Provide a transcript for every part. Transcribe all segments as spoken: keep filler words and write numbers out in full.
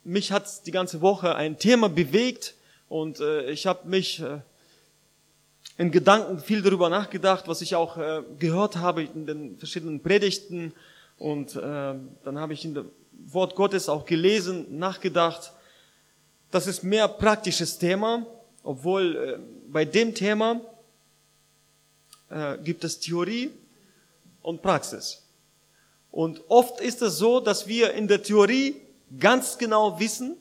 mich hat die ganze Woche ein Thema bewegt und äh, ich habe mich äh, in Gedanken viel darüber nachgedacht, was ich auch äh, gehört habe in den verschiedenen Predigten und äh, dann habe ich in dem Wort Gottes auch gelesen, nachgedacht. Das ist mehr praktisches Thema, obwohl äh, bei dem Thema äh, gibt es Theorie und Praxis. Und oft ist es so, dass wir in der Theorie ganz genau wissen,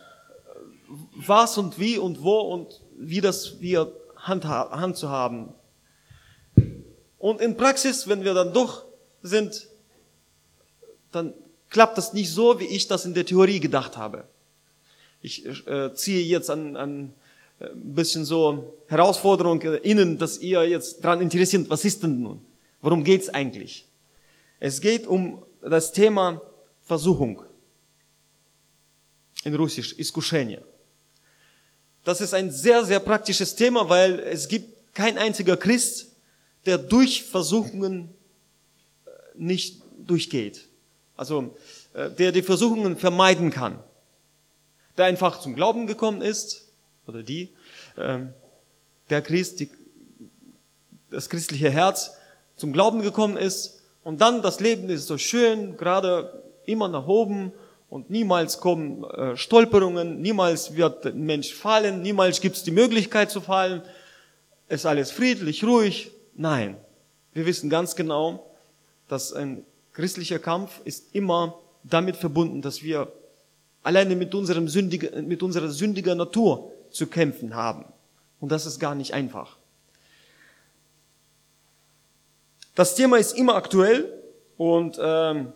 was und wie und wo und wie das wir handha- handzuhaben. Und in Praxis, wenn wir dann doch sind, dann klappt das nicht so, wie ich das in der Theorie gedacht habe. Ich äh, ziehe jetzt an, an ein bisschen so Herausforderung Ihnen, dass ihr jetzt daran interessiert, was ist denn nun? Worum geht's eigentlich? Es geht um das Thema Versuchung. In Russisch, Iskushenie. Das ist ein sehr, sehr praktisches Thema, weil es gibt kein einziger Christ, der durch Versuchungen nicht durchgeht. Also, der die Versuchungen vermeiden kann. Der einfach zum Glauben gekommen ist, oder die, der Christ, die, das christliche Herz zum Glauben gekommen ist, und dann das Leben ist so schön, gerade immer nach oben und niemals kommen äh, Stolperungen, niemals wird ein Mensch fallen, niemals gibt es die Möglichkeit zu fallen, ist alles friedlich, ruhig. Nein, wir wissen ganz genau, dass ein christlicher Kampf ist immer damit verbunden, dass wir alleine mit, unserem sündige, mit unserer sündigen Natur zu kämpfen haben. Und das ist gar nicht einfach. Das Thema ist immer aktuell und, ähm,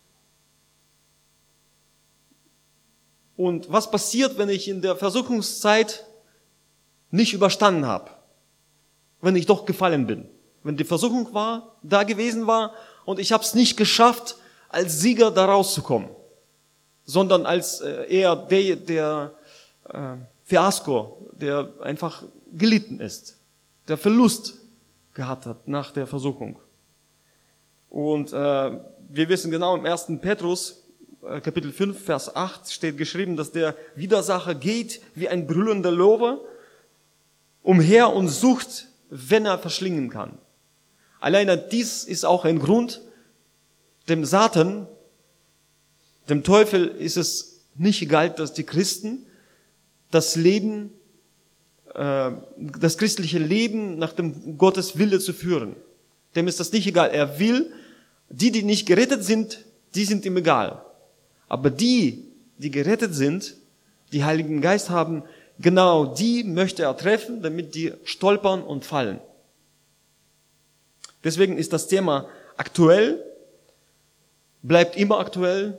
und was passiert, wenn ich in der Versuchungszeit nicht überstanden habe? Wenn ich doch gefallen bin? Wenn die Versuchung war, da gewesen war und ich habe es nicht geschafft, als Sieger da rauszukommen, sondern als äh, eher der, der äh, Fiasko, der einfach gelitten ist, der Verlust gehabt hat nach der Versuchung. Und äh, wir wissen genau, im ersten Petrus, äh, Kapitel fünf, Vers acht, steht geschrieben, dass der Widersacher geht wie ein brüllender Löwe umher und sucht, wenn er verschlingen kann. Alleine dies ist auch ein Grund, dem Satan, dem Teufel ist es nicht egal, dass die Christen das Leben, äh, das christliche Leben nach dem Gottes Wille zu führen. Dem ist das nicht egal. Er will, die, die nicht gerettet sind, die sind ihm egal. Aber die, die gerettet sind, die Heiligen Geist haben, genau die möchte er treffen, damit die stolpern und fallen. Deswegen ist das Thema aktuell, bleibt immer aktuell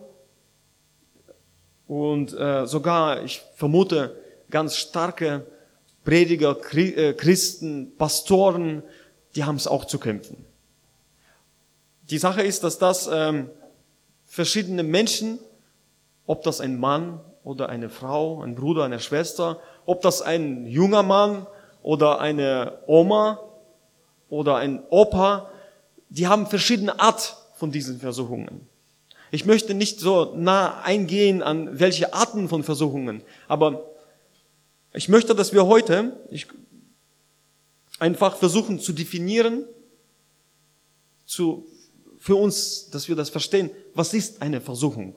und äh, sogar, ich vermute, ganz starke Prediger, Christen, Pastoren, die haben es auch zu kämpfen. Die Sache ist, dass das ähm, verschiedene Menschen, ob das ein Mann oder eine Frau, ein Bruder, eine Schwester, ob das ein junger Mann oder eine Oma oder ein Opa, die haben verschiedene Art von diesen Versuchungen. Ich möchte nicht so nah eingehen an welche Arten von Versuchungen, aber ich möchte, dass wir heute ich, einfach versuchen zu definieren, zu, für uns, dass wir das verstehen, was ist eine Versuchung?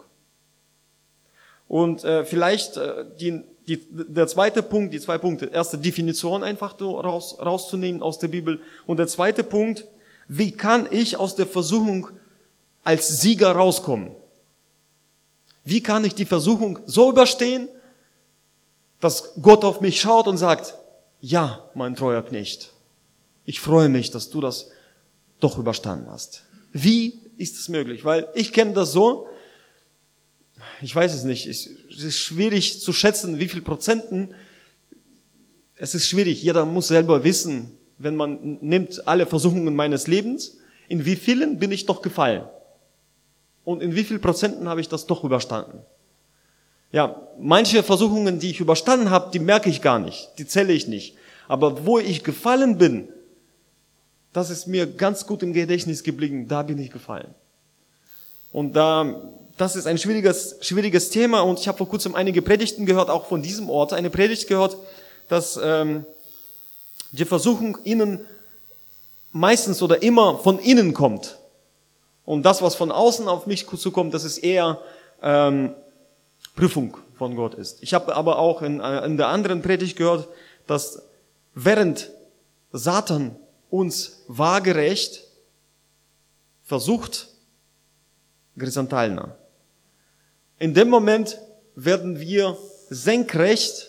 Und äh, vielleicht äh, die, die, der zweite Punkt, die zwei Punkte, erste Definition einfach so raus, rauszunehmen aus der Bibel und der zweite Punkt, wie kann ich aus der Versuchung als Sieger rauskommen? Wie kann ich die Versuchung so überstehen, dass Gott auf mich schaut und sagt, ja, mein treuer Knecht, ich freue mich, dass du das doch überstanden hast. Wie ist es möglich? Weil ich kenne das so, ich weiß es nicht, es ist schwierig zu schätzen, wie viel Prozenten, es ist schwierig, jeder muss selber wissen, wenn man nimmt alle Versuchungen meines Lebens, in wie vielen bin ich doch gefallen? Und in wie viel Prozenten habe ich das doch überstanden? Ja, manche Versuchungen, die ich überstanden habe, die merke ich gar nicht, die zähle ich nicht. Aber wo ich gefallen bin, das ist mir ganz gut im Gedächtnis geblieben, da bin ich gefallen. Und da das ist ein schwieriges, schwieriges Thema und ich habe vor kurzem einige Predigten gehört, auch von diesem Ort, eine Predigt gehört, dass ähm, die Versuchung innen meistens oder immer von innen kommt. Und das, was von außen auf mich zukommt, das ist eher ähm, Prüfung von Gott ist. Ich habe aber auch in, in der anderen Predigt gehört, dass während Satan uns waagerecht versucht, Grisanthalna. In dem Moment werden wir senkrecht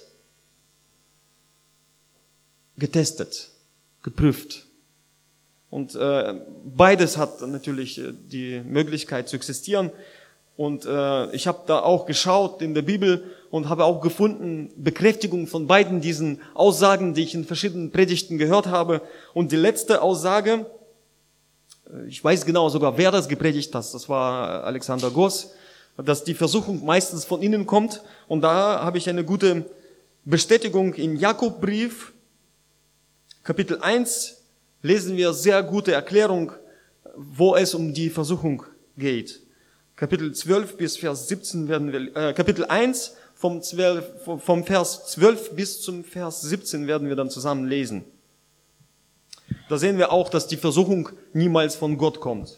getestet, geprüft. Und äh, beides hat natürlich äh, die Möglichkeit zu existieren. Und äh, ich habe da auch geschaut in der Bibel und habe auch gefunden Bekräftigung von beiden diesen Aussagen, die ich in verschiedenen Predigten gehört habe. Und die letzte Aussage, ich weiß genau sogar, wer das gepredigt hat, das war Alexander Goss, dass die Versuchung meistens von innen kommt. Und da habe ich eine gute Bestätigung in Jakobbrief, Kapitel eins, lesen wir sehr gute Erklärung, wo es um die Versuchung geht. Kapitel zwölf bis Vers siebzehn werden wir, äh, Kapitel eins vom, zwölf, vom Vers zwölf bis zum Vers siebzehn werden wir dann zusammen lesen. Da sehen wir auch, dass die Versuchung niemals von Gott kommt.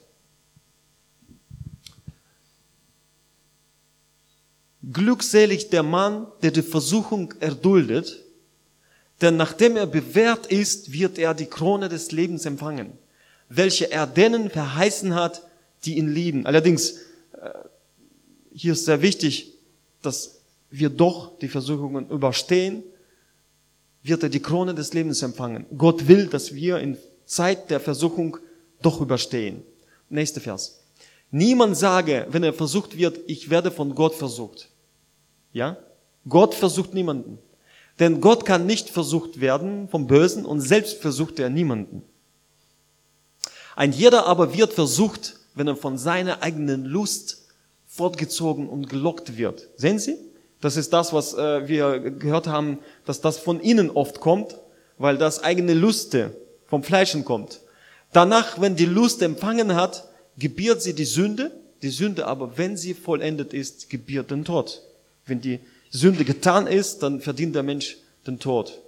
Glückselig der Mann, der die Versuchung erduldet, denn nachdem er bewährt ist, wird er die Krone des Lebens empfangen, welche er denen verheißen hat, die ihn lieben. Allerdings, hier ist sehr wichtig, dass wir doch die Versuchungen überstehen, wird er die Krone des Lebens empfangen. Gott will, dass wir in Zeit der Versuchung doch überstehen. Nächster Vers. Niemand sage, wenn er versucht wird, ich werde von Gott versucht. Ja? Gott versucht niemanden. Denn Gott kann nicht versucht werden vom Bösen und selbst versucht er niemanden. Ein jeder aber wird versucht, wenn er von seiner eigenen Lust fortgezogen und gelockt wird. Sehen Sie? Das ist das, was äh, wir gehört haben, dass das von innen oft kommt, weil das eigene Luste vom Fleischen kommt. Danach, wenn die Lust empfangen hat, gebiert sie die Sünde. Die Sünde aber, wenn sie vollendet ist, gebiert den Tod. Wenn die Sünde getan ist, dann verdient der Mensch den Tod.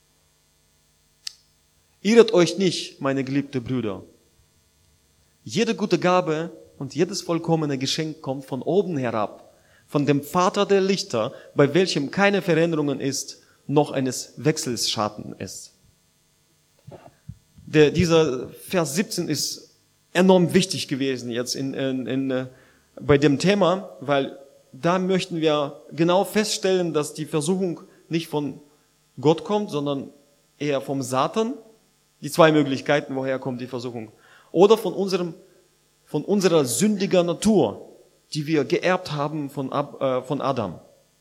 Irret euch nicht, meine geliebten Brüder. Jede gute Gabe und jedes vollkommene Geschenk kommt von oben herab, von dem Vater der Lichter, bei welchem keine Veränderungen ist, noch eines Wechsels Schatten ist. Der, dieser Vers siebzehn ist enorm wichtig gewesen jetzt in, in, in, bei dem Thema, weil da möchten wir genau feststellen, dass die Versuchung nicht von Gott kommt, sondern eher vom Satan. Die zwei Möglichkeiten, woher kommt die Versuchung. Oder von unserem, von unserer sündiger Natur, die wir geerbt haben von, äh, von Adam.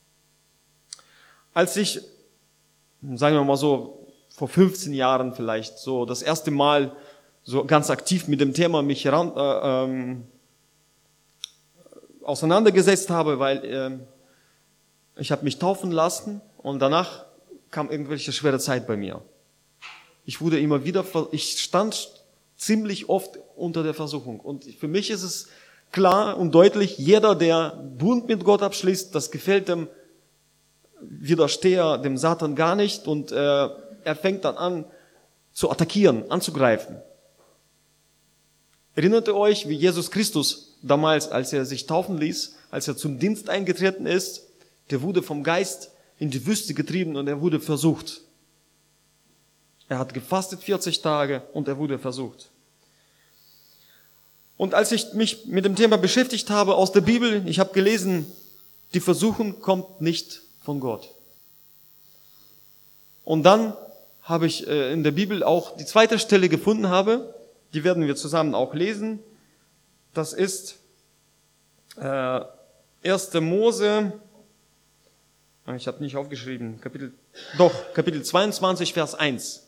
Als ich, sagen wir mal so, vor fünfzehn Jahren vielleicht, so das erste Mal so ganz aktiv mit dem Thema mich heran, äh, ähm, auseinandergesetzt habe, weil äh, ich habe mich taufen lassen und danach kam irgendwelche schwere Zeit bei mir. Ich wurde immer wieder, ich stand ziemlich oft unter der Versuchung. Und für mich ist es klar und deutlich, jeder, der Bund mit Gott abschließt, das gefällt dem Widersteher, dem Satan gar nicht und äh, er fängt dann an zu attackieren, anzugreifen. Erinnert ihr euch, wie Jesus Christus damals, als er sich taufen ließ, als er zum Dienst eingetreten ist, der wurde vom Geist in die Wüste getrieben und er wurde versucht. Er hat gefastet vierzig Tage und er wurde versucht. Und als ich mich mit dem Thema beschäftigt habe aus der Bibel, ich habe gelesen, die Versuchung kommt nicht von Gott. Und dann habe ich in der Bibel auch die zweite Stelle gefunden habe, die werden wir zusammen auch lesen. Das ist äh, erster Mose, ich habe nicht aufgeschrieben, Kapitel, doch, Kapitel zweiundzwanzig, Vers eins.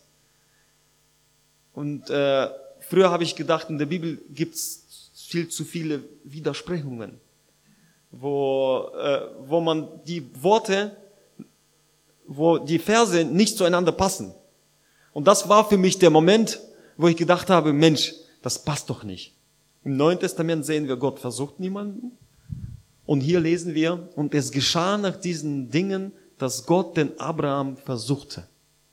Und äh, früher habe ich gedacht, in der Bibel gibt's viel zu viele Widersprechungen, wo, äh, wo man die Worte, wo die Verse nicht zueinander passen. Und das war für mich der Moment, wo ich gedacht habe, Mensch, das passt doch nicht. Im Neuen Testament sehen wir, Gott versucht niemanden. Und hier lesen wir, und es geschah nach diesen Dingen, dass Gott den Abraham versuchte.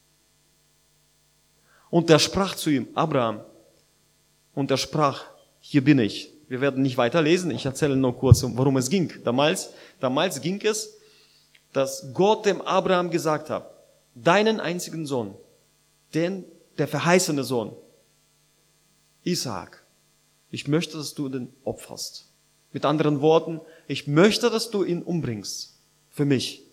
Und er sprach zu ihm, Abraham, und er sprach, hier bin ich. Wir werden nicht weiter lesen, ich erzähle nur kurz, worum es ging. Damals, damals ging es, dass Gott dem Abraham gesagt hat, deinen einzigen Sohn, den, der verheißene Sohn, Isaak, ich möchte, dass du den opferst. Mit anderen Worten, ich möchte, dass du ihn umbringst. Für mich.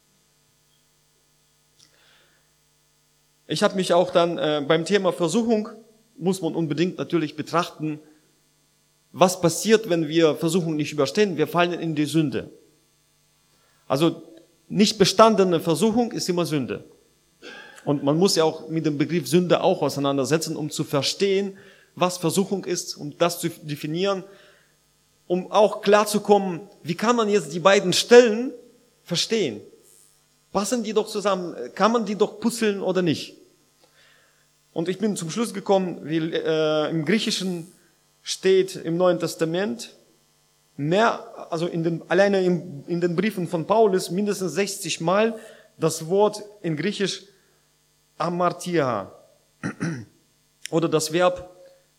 Ich habe mich auch dann äh, beim Thema Versuchung, muss man unbedingt natürlich betrachten, was passiert, wenn wir Versuchung nicht überstehen? Wir fallen in die Sünde. Also nicht bestandene Versuchung ist immer Sünde. Und man muss ja auch mit dem Begriff Sünde auch auseinandersetzen, um zu verstehen, was Versuchung ist, um das zu definieren, um auch klarzukommen, wie kann man jetzt die beiden Stellen verstehen? Passen die doch zusammen? Kann man die doch puzzeln oder nicht? Und ich bin zum Schluss gekommen, wie äh, im Griechischen steht im Neuen Testament, mehr, also in den, alleine in, in den Briefen von Paulus mindestens sechzig Mal das Wort in Griechisch amartia oder das Verb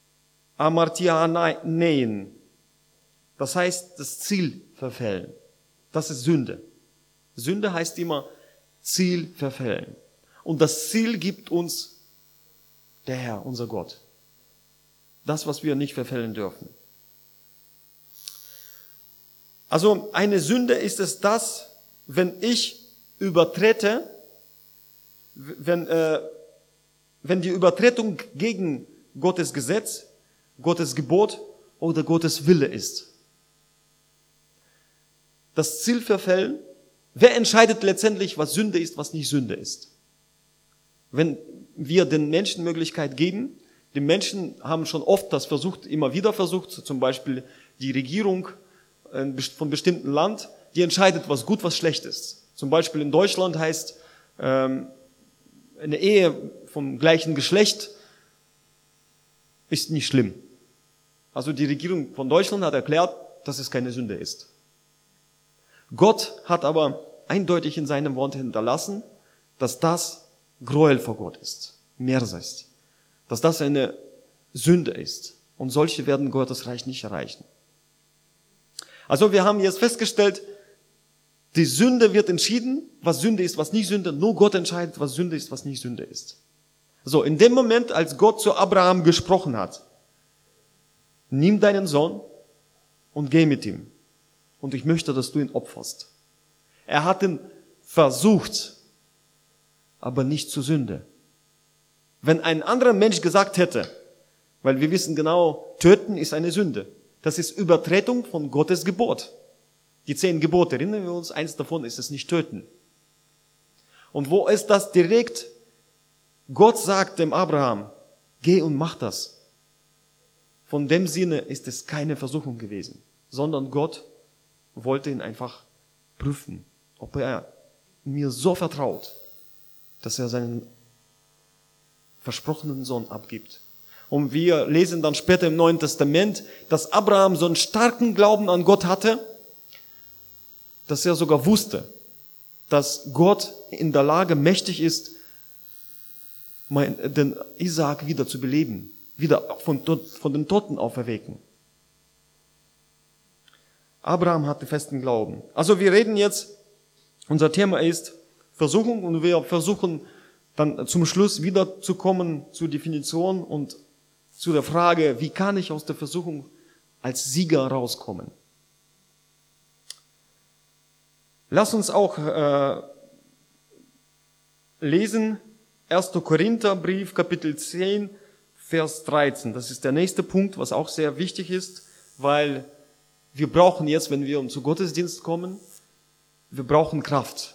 amartianein. Das heißt, das Ziel verfehlen. Das ist Sünde. Sünde heißt immer Ziel verfehlen. Und das Ziel gibt uns der Herr, unser Gott. Das, was wir nicht verfehlen dürfen. Also eine Sünde ist es das, wenn ich übertrete, wenn, äh, wenn die Übertretung gegen Gottes Gesetz, Gottes Gebot oder Gottes Wille ist. Das Ziel verfehlen, wer entscheidet letztendlich, was Sünde ist, was nicht Sünde ist? Wenn wir den Menschen Möglichkeit geben, die Menschen haben schon oft das versucht, immer wieder versucht, zum Beispiel die Regierung von bestimmten Land, die entscheidet, was gut, was schlecht ist. Zum Beispiel in Deutschland heißt, ähm, eine Ehe vom gleichen Geschlecht ist nicht schlimm. Also die Regierung von Deutschland hat erklärt, dass es keine Sünde ist. Gott hat aber eindeutig in seinem Wort hinterlassen, dass das Gräuel vor Gott ist, Mersa ist, dass das eine Sünde ist. Und solche werden Gottes Reich nicht erreichen. Also wir haben jetzt festgestellt, die Sünde wird entschieden, was Sünde ist, was nicht Sünde. Nur Gott entscheidet, was Sünde ist, was nicht Sünde ist. So, in dem Moment, als Gott zu Abraham gesprochen hat, nimm deinen Sohn und geh mit ihm. Und ich möchte, dass du ihn opferst. Er hat ihn versucht, aber nicht zur Sünde. Wenn ein anderer Mensch gesagt hätte, weil wir wissen genau, töten ist eine Sünde. Das ist Übertretung von Gottes Gebot. Die zehn Gebote, erinnern wir uns, eins davon ist es nicht töten. Und wo ist das direkt? Gott sagt dem Abraham, geh und mach das. Von dem Sinne ist es keine Versuchung gewesen, sondern Gott wollte ihn einfach prüfen, ob er mir so vertraut, dass er seinen versprochenen Sohn abgibt. Und wir lesen dann später im Neuen Testament, dass Abraham so einen starken Glauben an Gott hatte, dass er sogar wusste, dass Gott in der Lage mächtig ist, den Isaak wieder zu beleben, wieder von, von den Toten auferwecken. Abraham hatte festen Glauben. Also wir reden jetzt, unser Thema ist Versuchung und wir versuchen dann zum Schluss wieder zu kommen zur Definition und zu der Frage, wie kann ich aus der Versuchung als Sieger rauskommen? Lass uns auch äh, lesen, erster Korintherbrief, Kapitel zehn, Vers dreizehn. Das ist der nächste Punkt, was auch sehr wichtig ist, weil wir brauchen jetzt, wenn wir zu Gottesdienst kommen, wir brauchen Kraft.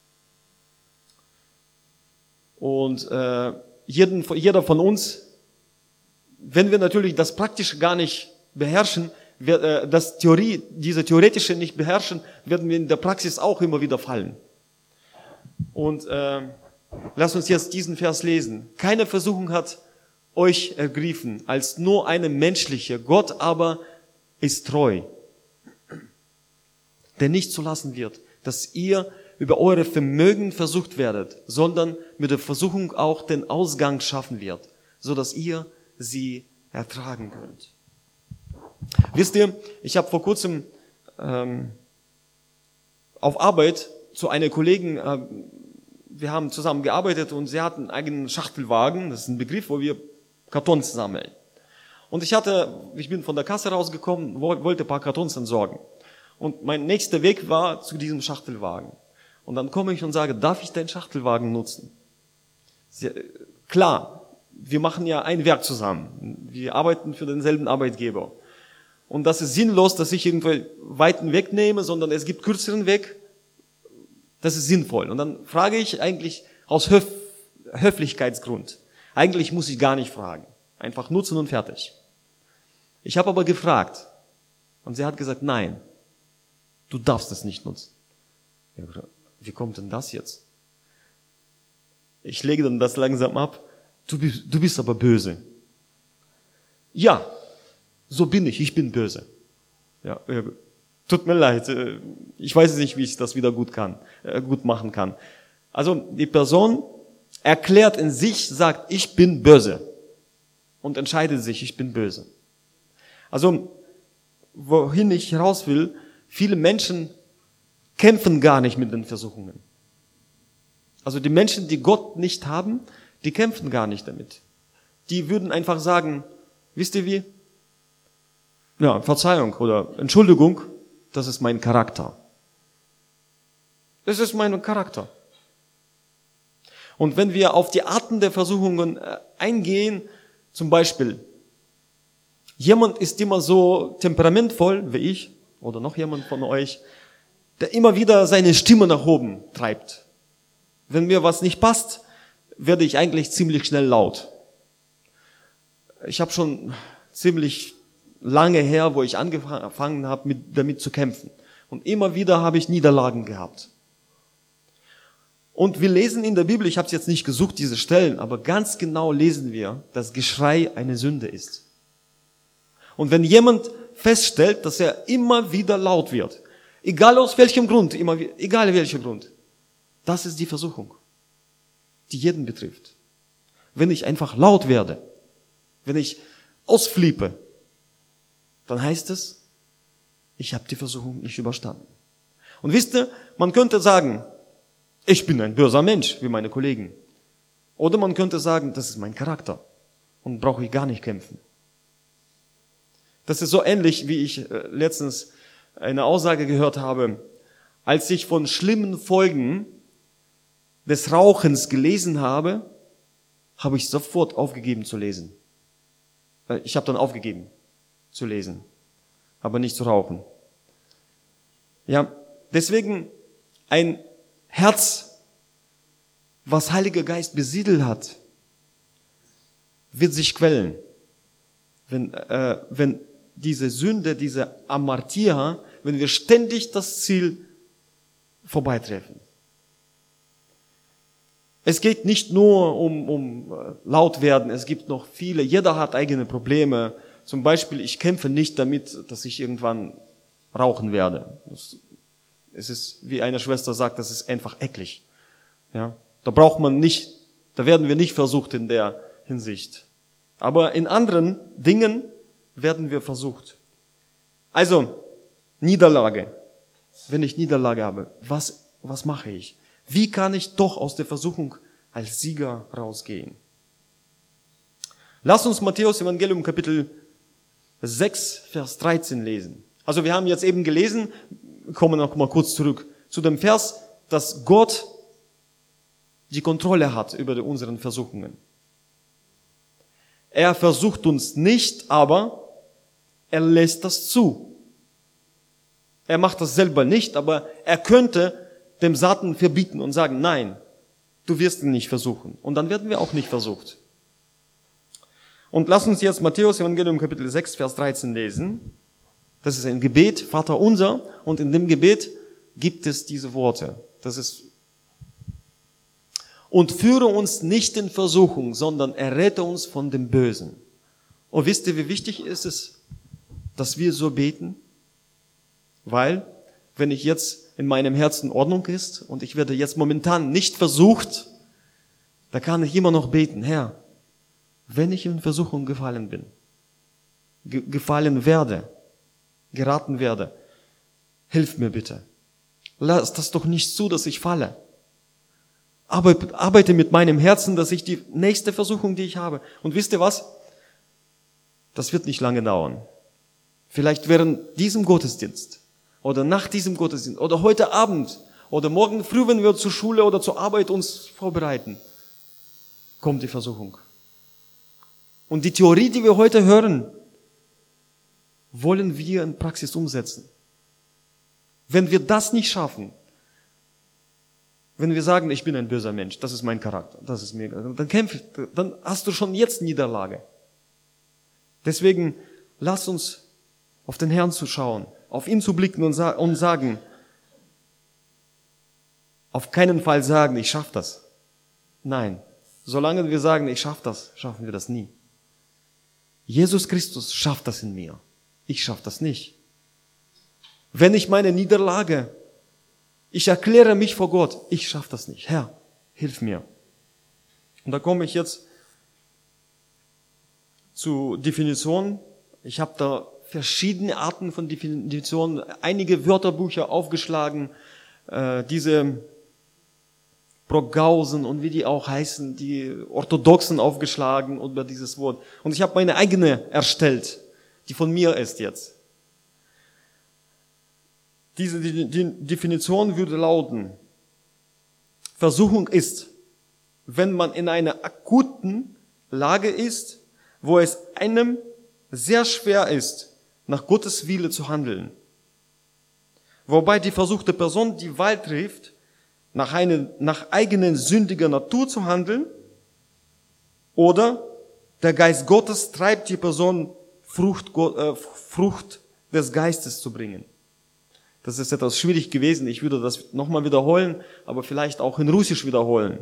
Und äh, jeden, jeder von uns, wenn wir natürlich das Praktische gar nicht beherrschen, wir, äh, das Theorie, diese Theoretische nicht beherrschen, werden wir in der Praxis auch immer wieder fallen. Und äh, lass uns jetzt diesen Vers lesen. Keine Versuchung hat euch ergriffen, als nur eine menschliche. Gott aber ist treu. der nicht zulassen wird, dass ihr über eure Vermögen versucht werdet, sondern mit der Versuchung auch den Ausgang schaffen wird, so dass ihr sie ertragen könnt. Wisst ihr, ich habe vor kurzem ähm, auf Arbeit zu einer Kollegin, äh, wir haben zusammen gearbeitet und sie hat einen eigenen Schachtelwagen, das ist ein Begriff, wo wir Kartons sammeln. Und ich hatte, ich bin von der Kasse rausgekommen, wollte ein paar Kartons entsorgen. Und mein nächster Weg war zu diesem Schachtelwagen. Und dann komme ich und sage, darf ich deinen Schachtelwagen nutzen? Sie, klar, wir machen ja ein Werk zusammen. Wir arbeiten für denselben Arbeitgeber. Und das ist sinnlos, dass ich irgendwo weiten Weg nehme, sondern es gibt kürzeren Weg. Das ist sinnvoll. Und dann frage ich eigentlich aus Höf- Höflichkeitsgrund. Eigentlich muss ich gar nicht fragen. Einfach nutzen und fertig. Ich habe aber gefragt. Und sie hat gesagt, nein, du darfst es nicht nutzen. Ich habe gesagt, wie kommt denn das jetzt? Ich lege dann das langsam ab. Du bist, du bist aber böse. Ja, so bin ich. Ich bin böse. Ja, ja, tut mir leid. Ich weiß nicht, wie ich das wieder gut kann, gut machen kann. Also die Person erklärt in sich, sagt, ich bin böse. Und entscheidet sich, ich bin böse. Also, wohin ich raus will, viele Menschen kämpfen gar nicht mit den Versuchungen. Also die Menschen, die Gott nicht haben, die kämpfen gar nicht damit. Die würden einfach sagen, wisst ihr wie? Ja, Verzeihung oder Entschuldigung, das ist mein Charakter. Das ist mein Charakter. Und wenn wir auf die Arten der Versuchungen eingehen, zum Beispiel, jemand ist immer so temperamentvoll wie ich oder noch jemand von euch, der immer wieder seine Stimme nach oben treibt. Wenn mir was nicht passt, werde ich eigentlich ziemlich schnell laut. Ich habe schon ziemlich lange her, wo ich angefangen habe, mit, damit zu kämpfen. Und immer wieder habe ich Niederlagen gehabt. Und wir lesen in der Bibel, ich habe es jetzt nicht gesucht, diese Stellen, aber ganz genau lesen wir, dass Geschrei eine Sünde ist. Und wenn jemand feststellt, dass er immer wieder laut wird, egal aus welchem Grund, immer, egal welcher Grund, das ist die Versuchung, die jeden betrifft. Wenn ich einfach laut werde, wenn ich ausflippe, dann heißt es, ich habe die Versuchung nicht überstanden. Und wisst ihr, man könnte sagen, ich bin ein böser Mensch, wie meine Kollegen. Oder man könnte sagen, das ist mein Charakter und brauche ich gar nicht kämpfen. Das ist so ähnlich, wie ich letztens eine Aussage gehört habe, als ich von schlimmen Folgen des Rauchens gelesen habe, habe ich sofort aufgegeben zu lesen. Ich habe dann aufgegeben zu lesen, aber nicht zu rauchen. Ja, deswegen ein Herz, was Heiliger Geist besiedelt hat, wird sich quellen. Wenn, äh, wenn diese Sünde, diese Amartia, wenn wir ständig das Ziel vorbeitreffen. Es geht nicht nur um, um laut werden, es gibt noch viele, jeder hat eigene Probleme. Zum Beispiel, ich kämpfe nicht damit, dass ich irgendwann rauchen werde. Das, es ist, wie eine Schwester sagt, das ist einfach eklig. Ja, da braucht man nicht, da werden wir nicht versucht in der Hinsicht. Aber in anderen Dingen werden wir versucht. Also, Niederlage. Wenn ich Niederlage habe, was, was mache ich? Wie kann ich doch aus der Versuchung als Sieger rausgehen? Lass uns Matthäus Evangelium Kapitel sechs, Vers dreizehn lesen. Also wir haben jetzt eben gelesen, kommen noch mal kurz zurück zu dem Vers, dass Gott die Kontrolle hat über unsere Versuchungen. Er versucht uns nicht, aber er lässt das zu. Er macht das selber nicht, aber er könnte dem Satan verbieten und sagen, nein, du wirst ihn nicht versuchen. Und dann werden wir auch nicht versucht. Und lass uns jetzt Matthäus Evangelium Kapitel sechs, Vers dreizehn lesen. Das ist ein Gebet, Vater unser, und in dem Gebet gibt es diese Worte. Das ist: Und führe uns nicht in Versuchung, sondern errette uns von dem Bösen. Und wisst ihr, wie wichtig ist es, dass wir so beten? Weil wenn ich jetzt in meinem Herzen Ordnung ist und ich werde jetzt momentan nicht versucht, da kann ich immer noch beten, Herr, wenn ich in Versuchung gefallen bin, ge- gefallen werde, geraten werde, hilf mir bitte. Lass das doch nicht zu, dass ich falle. Aber arbeite mit meinem Herzen, dass ich die nächste Versuchung, die ich habe. Und wisst ihr was? Das wird nicht lange dauern. Vielleicht während diesem Gottesdienst oder nach diesem Gottesdienst oder heute Abend oder morgen früh, wenn wir zur Schule oder zur Arbeit uns vorbereiten, kommt die Versuchung. Und die Theorie, die wir heute hören, wollen wir in Praxis umsetzen. Wenn wir das nicht schaffen, wenn wir sagen, ich bin ein böser Mensch, das ist mein Charakter, das ist mir, dann kämpf, dann hast du schon jetzt Niederlage. Deswegen lass uns auf den Herrn zu schauen, auf ihn zu blicken und, sa- und sagen, auf keinen Fall sagen, ich schaffe das. Nein, solange wir sagen, ich schaffe das, schaffen wir das nie. Jesus Christus schafft das in mir. Ich schaffe das nicht. Wenn ich meine Niederlage, ich erkläre mich vor Gott, ich schaffe das nicht. Herr, hilf mir. Und da komme ich jetzt zu Definitionen. Ich habe da verschiedene Arten von Definitionen, einige Wörterbücher aufgeschlagen, äh, diese Progausen und wie die auch heißen, die Orthodoxen aufgeschlagen über dieses Wort. Und ich habe meine eigene erstellt, die von mir ist jetzt. Diese Definition würde lauten, Versuchung ist, wenn man in einer akuten Lage ist, wo es einem sehr schwer ist, nach Gottes Wille zu handeln. Wobei die versuchte Person die Wahl trifft, nach, einer, nach eigenen sündiger Natur zu handeln, oder der Geist Gottes treibt die Person, Frucht, äh, Frucht des Geistes zu bringen. Das ist etwas schwierig gewesen. Ich würde das nochmal wiederholen, aber vielleicht auch in Russisch wiederholen.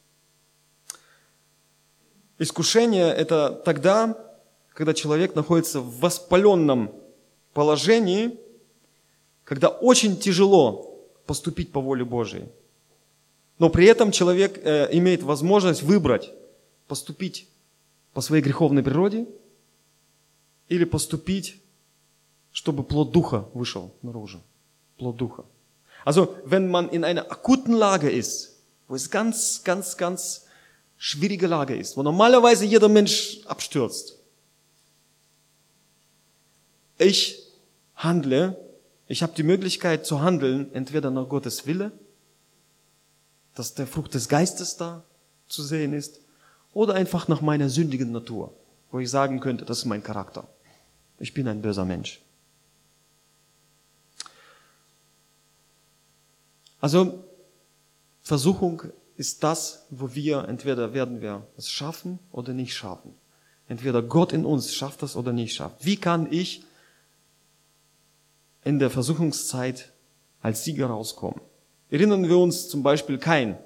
Искушение – это тогда, когда человек находится в воспаленном положении, когда очень тяжело поступить по воле Божией. Но при этом человек э, имеет возможность выбрать, поступить по своей греховной природе или поступить, чтобы плод Духа вышел наружу. Plot Ducha. Also, wenn man in einer akuten Lage ist, wo es ganz, ganz, ganz schwierige Lage ist, wo normalerweise jeder Mensch abstürzt. Ich handle, ich habe die Möglichkeit zu handeln, entweder nach Gottes Wille, dass der Frucht des Geistes da zu sehen ist, oder einfach nach meiner sündigen Natur, wo ich sagen könnte, das ist mein Charakter. Ich bin ein böser Mensch. Also, Versuchung ist das, wo wir, entweder werden wir es schaffen oder nicht schaffen. Entweder Gott in uns schafft das oder nicht schafft. Wie kann ich in der Versuchungszeit als Sieger rauskommen? Erinnern wir uns zum Beispiel Kain.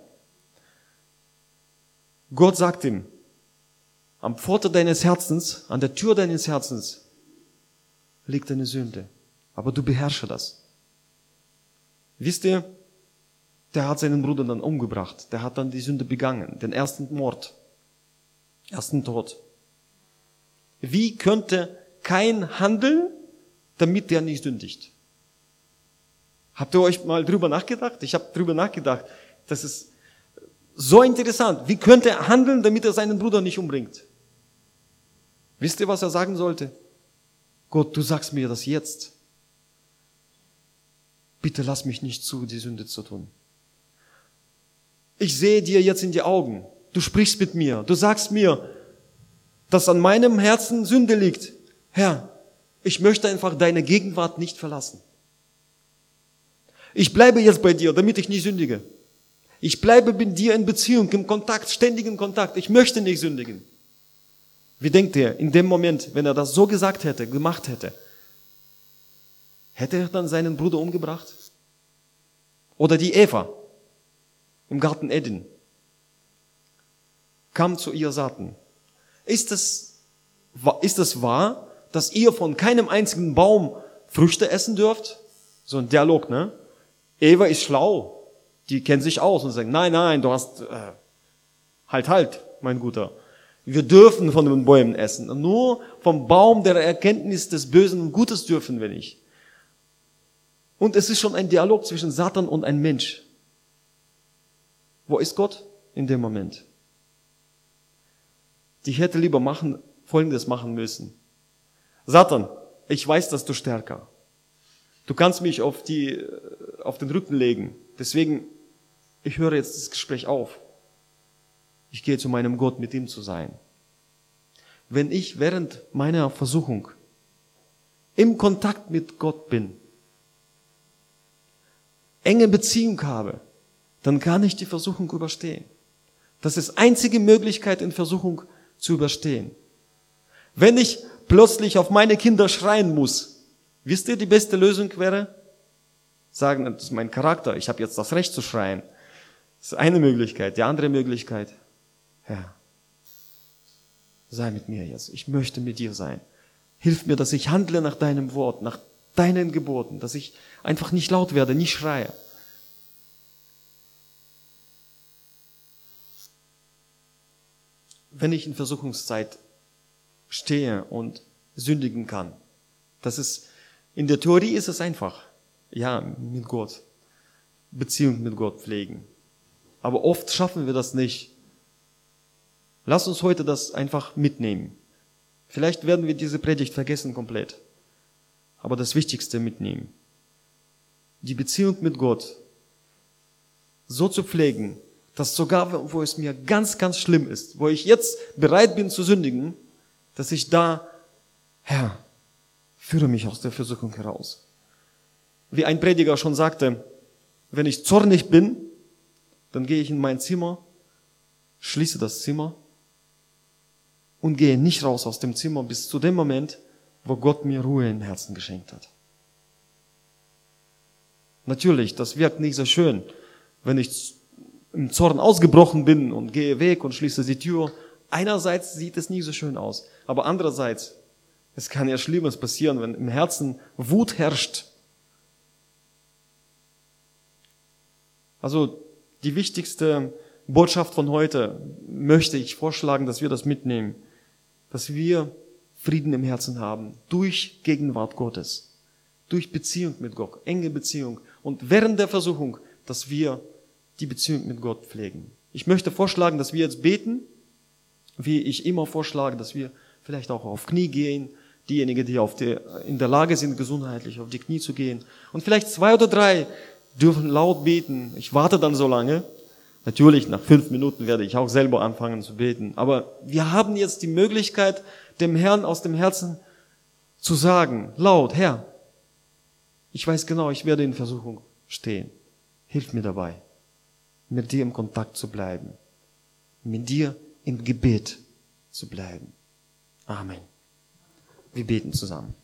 Gott sagt ihm, am Pforte deines Herzens, an der Tür deines Herzens liegt eine Sünde. Aber du beherrsche das. Wisst ihr, der hat seinen Bruder dann umgebracht. Der hat dann die Sünde begangen, den ersten Mord, ersten Tod. Wie könnte Kain handeln, damit der nicht sündigt? Habt ihr euch mal drüber nachgedacht? Ich habe drüber nachgedacht. Das ist so interessant. Wie könnte er handeln, damit er seinen Bruder nicht umbringt? Wisst ihr, was er sagen sollte? Gott, du sagst mir das jetzt. Bitte lass mich nicht zu, die Sünde zu tun. Ich sehe dir jetzt in die Augen. Du sprichst mit mir. Du sagst mir, dass an meinem Herzen Sünde liegt. Herr, ich möchte einfach deine Gegenwart nicht verlassen. Ich bleibe jetzt bei dir, damit ich nicht sündige. Ich bleibe mit dir in Beziehung, im Kontakt, ständigen Kontakt. Ich möchte nicht sündigen. Wie denkt ihr, in dem Moment, wenn er das so gesagt hätte, gemacht hätte, hätte er dann seinen Bruder umgebracht? Oder die Eva im Garten Eden kam zu ihr Satan. Ist es, ist es wahr, dass ihr von keinem einzigen Baum Früchte essen dürft, So ein Dialog, ne? Eva ist schlau, die kennt sich aus und sagt, nein, nein, du hast, äh, halt, halt, mein Guter. Wir dürfen von den Bäumen essen. Nur vom Baum der Erkenntnis des Bösen und Gutes dürfen wir nicht. Und es ist schon ein Dialog zwischen Satan und einem Mensch. Wo ist Gott in dem Moment? Die hätte lieber machen, Folgendes machen müssen. Satan, ich weiß, dass du stärker. Du kannst mich auf die, auf den Rücken legen. Deswegen, ich höre jetzt das Gespräch auf. Ich gehe zu meinem Gott, mit ihm zu sein. Wenn ich während meiner Versuchung im Kontakt mit Gott bin, enge Beziehung habe, dann kann ich die Versuchung überstehen. Das ist einzige Möglichkeit, in Versuchung zu überstehen. Wenn ich plötzlich auf meine Kinder schreien muss, wisst ihr, die beste Lösung wäre? Sagen, das ist mein Charakter, ich habe jetzt das Recht zu schreien. Das ist eine Möglichkeit. Die andere Möglichkeit, Herr, sei mit mir jetzt. Ich möchte mit dir sein. Hilf mir, dass ich handle nach deinem Wort, nach deinen Geboten, dass ich einfach nicht laut werde, nicht schreie. Wenn ich in Versuchungszeit stehe und sündigen kann, das ist, in der Theorie ist es einfach. Ja, mit Gott. Beziehung mit Gott pflegen. Aber oft schaffen wir das nicht. Lass uns heute das einfach mitnehmen. Vielleicht werden wir diese Predigt vergessen komplett. Aber das Wichtigste mitnehmen. Die Beziehung mit Gott so zu pflegen, dass sogar, wo es mir ganz, ganz schlimm ist, wo ich jetzt bereit bin zu sündigen, dass ich da, Herr, führe mich aus der Versuchung heraus. Wie ein Prediger schon sagte, wenn ich zornig bin, dann gehe ich in mein Zimmer, schließe das Zimmer und gehe nicht raus aus dem Zimmer bis zu dem Moment, wo Gott mir Ruhe im Herzen geschenkt hat. Natürlich, das wirkt nicht so schön, wenn ich im Zorn ausgebrochen bin und gehe weg und schließe die Tür. Einerseits sieht es nicht so schön aus, aber andererseits, es kann ja Schlimmes passieren, wenn im Herzen Wut herrscht. Also die wichtigste Botschaft von heute möchte ich vorschlagen, dass wir das mitnehmen, dass wir Frieden im Herzen haben, durch Gegenwart Gottes, durch Beziehung mit Gott, enge Beziehung und während der Versuchung, dass wir die Beziehung mit Gott pflegen. Ich möchte vorschlagen, dass wir jetzt beten, wie ich immer vorschlage, dass wir vielleicht auch auf Knie gehen, diejenigen, die auf der, in der Lage sind, gesundheitlich auf die Knie zu gehen. Und vielleicht zwei oder drei dürfen laut beten. Ich warte dann so lange. Natürlich, nach fünf Minuten werde ich auch selber anfangen zu beten. Aber wir haben jetzt die Möglichkeit, dem Herrn aus dem Herzen zu sagen, laut, Herr, ich weiß genau, ich werde in Versuchung stehen. Hilf mir dabei, mit dir im Kontakt zu bleiben, mit dir im Gebet zu bleiben. Amen. Wir beten zusammen.